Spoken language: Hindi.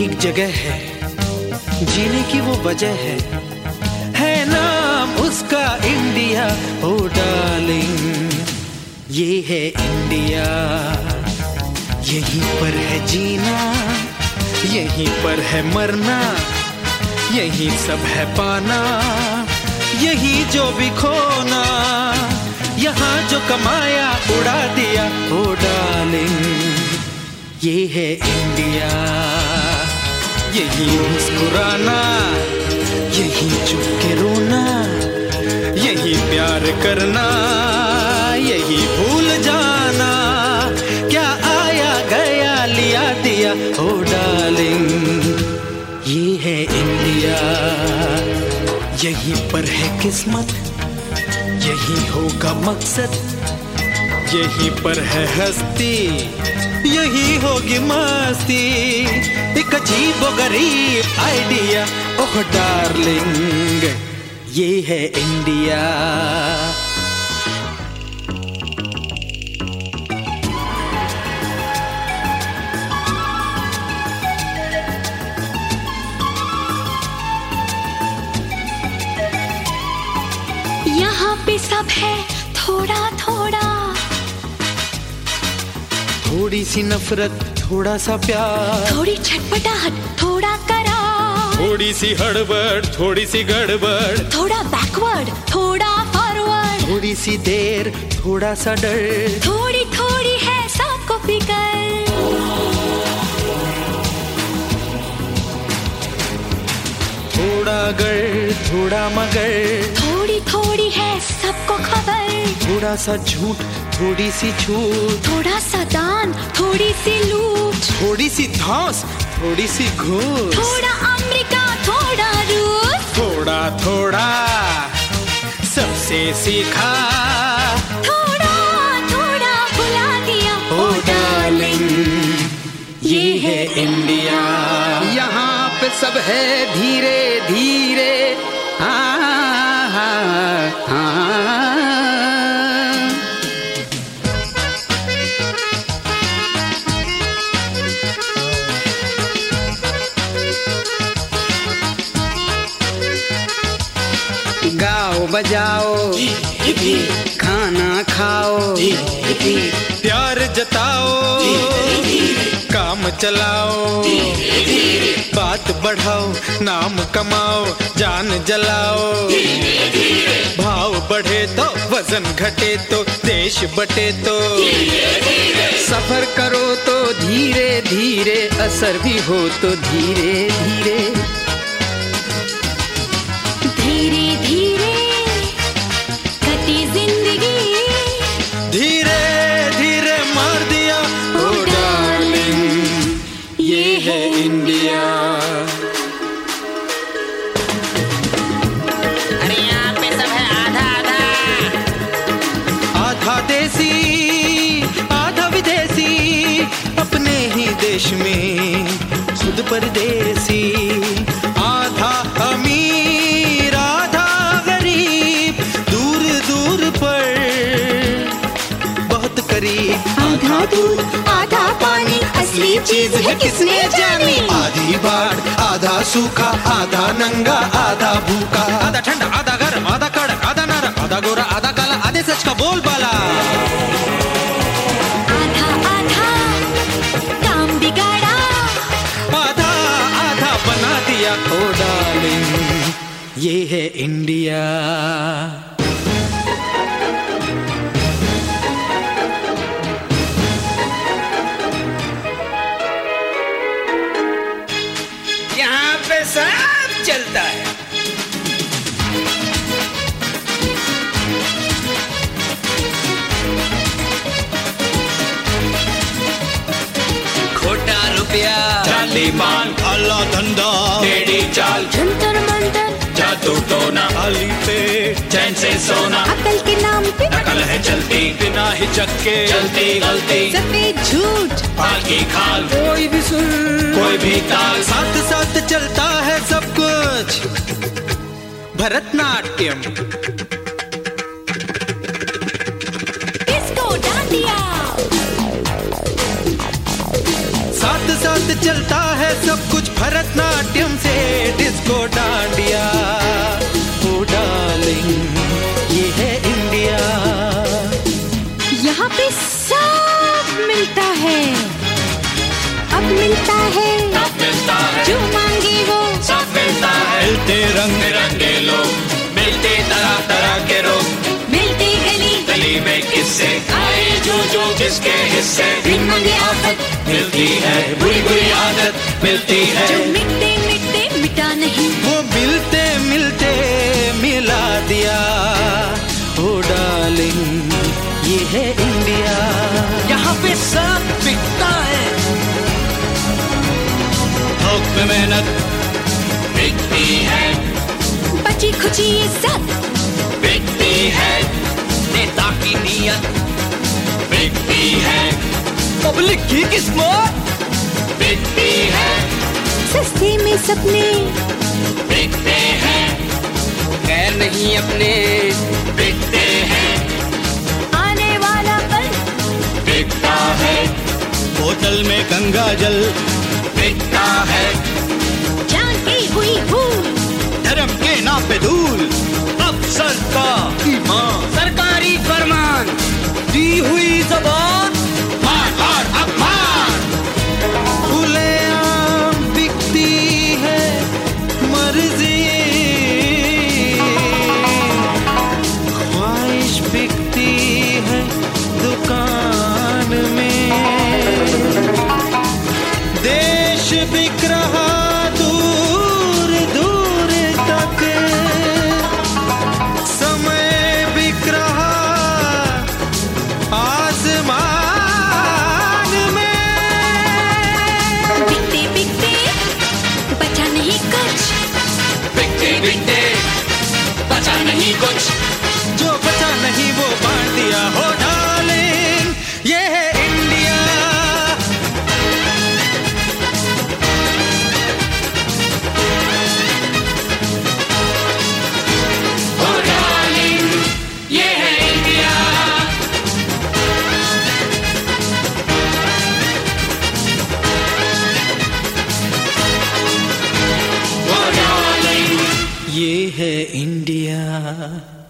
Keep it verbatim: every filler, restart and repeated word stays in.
एक जगह है जीने की वो वजह है, है नाम उसका इंडिया। ओ डार्लिंग ये है इंडिया, यहीं पर है जीना, यहीं पर है मरना, यहीं सब है पाना, यही जो भी खोना, यहाँ जो कमाया उड़ा दिया। ओ डार्लिंग ये है इंडिया, यही मुस्कुराना, यही चुप के रोना, यही प्यार करना, यही भूल जाना, क्या आया गया लिया दिया। ओ डार्लिंग ये है इंडिया, यहीं पर है किस्मत, यही होगा मकसद, यहीं पर है हस्ती, यही होगी मस्ती, एक अजीब व गरीब आइडिया। ओह डार्लिंग ये है इंडिया। यहाँ पे सब है थोड़ा थोड़ा, थोड़ी सी नफरत, थोड़ा सा प्यार, थोड़ी छटपटाहट, थोड़ा करार, थोड़ी सी हड़बड़, थोड़ी सी गड़बड़, थोड़ा बैकवर्ड, थोड़ा फॉरवर्ड, थोड़ी सी देर, थोड़ा सा डर, थोड़ी थोड़ी है सबको फिकर, थोड़ा गर, थोड़ा मगर, थोड़ी थोड़ी है सबको खबर, थोड़ा सा झूठ, थोड़ी सी छूट, थोड़ा सा दान, थोड़ी सी लूट, थोड़ी सी धौंस, थोड़ी सी घूस, थोड़ा अमेरिका, थोड़ा रूस, थोड़ा थोड़ा सबसे सीखा, थोड़ा थोड़ा भुला दिया। ओ डार्लिंग ये है इंडिया, यहाँ पे सब है धीरे धीरे। हाँ हाँ हाँ गाओ बजाओ, खाना खाओ, प्यार जताओ, काम चलाओ, बात बढ़ाओ, नाम कमाओ, जान जलाओ, भाव बढ़े तो वजन घटे तो देश बटे तो, सफर करो तो धीरे धीरे, असर भी हो तो धीरे धीरे, धीरे धीरे कटी जिंदगी, धीरे धीरे मार दिया। ओ डार्लिंग ये है इंडिया। अरे यहाँ पे सब है आधा आधा, आधा देसी आधा विदेशी, अपने ही देश में खुद परदेसी, आधा अमीर आधा गरीब, दूर दूर पर बहुत करीब, आधा दूध आधा पानी, असली चीज है किसने जानी, आधी बाढ़ आधा सूखा, आधा नंगा आधा भूखा, आधा ठंडा आधा गर्म, आधा कड़क आधा नरम, आधा गोरा आधा काला, आधे सच का बोलबाला, आधा आधा काम बिगाड़ा, आधा आधा बना दिया। ओ डार्लिंग ये है इंडिया। यहाँ पे सब चलता है। खोटा रुपया, जाली माल, काला धंधा, टेढ़ी चाल, जंतर मंतर, जादू टोना, खाली पे चैन से सोना, अकल के नाम पे नकल है चलती, बिना हिचक के चलती गलती, सफेद झूठ, बाकी खाल, कोई भी सुन, कोई भी ताल, साथ साथ चलता है सब कुछ, भरतनाट्यम, किसको डांडिया, साथ साथ रात चलता है सब कुछ भरतनाट्यम से डिस्को डांडिया। ओ डार्लिंग ये है इंडिया। यहाँ पे सब मिलता है, अब मिलता है, सब मिलता है, जो मांगे वो सब मिलता है। मिलते रंग बिरंगे लोग, मिलते तरह तरह के लोग, मिलते गली गली में किससे आए जो जो जिसके हिस्से। बिन मांगे आफत मिलती है, बुरी बुरी आदत मिलती है, जो मिटते मिटते मिटा नहीं, वो मिलते मिलते मिला दिया। ओ डार्लिंग ये है इंडिया। यहाँ पे सब बिकता है, थोक में मेहनत बिकती है, बची खुची इज्जत बिकती है, नेता की नीयत बिकती है, पब्लिक की किस्मत बिकती है, सस्ते में सपने बिकते हैं, गैर नहीं अपने बिकते हैं, आने वाला पल बिकता है, बोतल में गंगा जल बिकता है, जान की हुई भूल धर्म के नाम पे धूल, अफसर का ईमान, सरकारी फरमान, दी हुई जबान मान और अपमान। खुलेआम बिकती है मर्जी, ख्वाहिश बिकती है दुकान में, देश बिक रहा दूर दूर तक, समय बिक रहा आसमान में। बिकते बिकते बचा नहीं कुछ, बिकते बिकते बचा नहीं कुछ, जो बचा नहीं वो बांट दिया। हो डार्लिंग ये है इंडिया। ओ डार्लिंग ये है इंडिया। ओ डार्लिंग ये है इंडिया।